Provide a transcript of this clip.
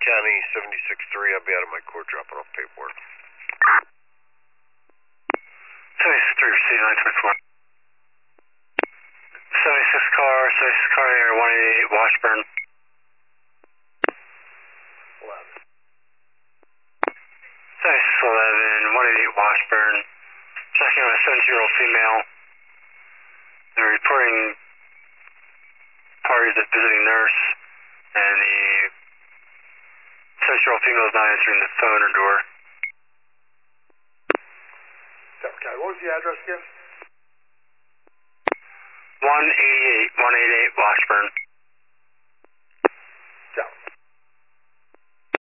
County 76-3, I'll be out of my court dropping off paperwork. 76-3, proceed 924. 76 car here, 188 Washburn. 11. 7611, 188 Washburn. Checking on a 17-year-old female. They're reporting parties at visiting nurse, and the 17-year-old female is not answering the phone or door. Okay, what was the address again? 188 Washburn.